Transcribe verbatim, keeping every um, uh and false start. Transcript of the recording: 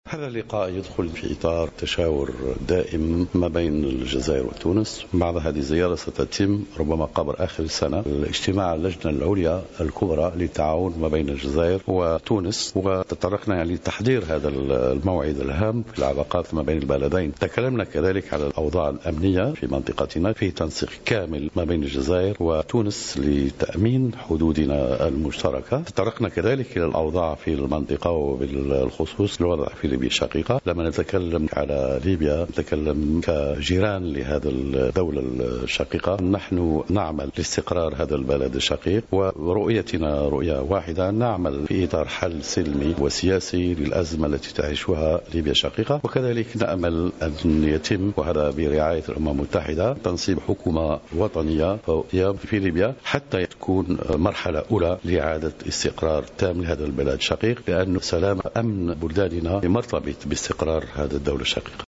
هذا اللقاء يدخل في إطار تشاور دائم ما بين الجزائر وتونس. بعد هذه الزيارة ستتم ربما قبل آخر السنة الاجتماع اللجنة العليا الكبرى للتعاون ما بين الجزائر وتونس، وتطرقنا يعني لتحضير هذا الموعد الهام في العلاقات ما بين البلدين. تكلمنا كذلك على الأوضاع الأمنية في منطقتنا في تنسيق كامل ما بين الجزائر وتونس لتأمين حدودنا المشتركة. تطرقنا كذلك إلى الأوضاع في المنطقة وبالخصوص الوضع في ليبيا الشقيقة. لما نتكلم على ليبيا نتكلم كجيران لهذا الدولة الشقيقة. نحن نعمل لاستقرار هذا البلد الشقيق، ورؤيتنا رؤية واحدة، نعمل في إطار حل سلمي وسياسي للأزمة التي تعيشها ليبيا الشقيقة. وكذلك نأمل أن يتم، وهذا برعاية الأمم المتحدة، تنصيب حكومة وطنية في ليبيا حتى تكون مرحلة أولى لإعادة استقرار تام لهذا البلد الشقيق، لأن سلام أمن بلداننا مرتبط باستقرار هذا الدولة الشقيقة.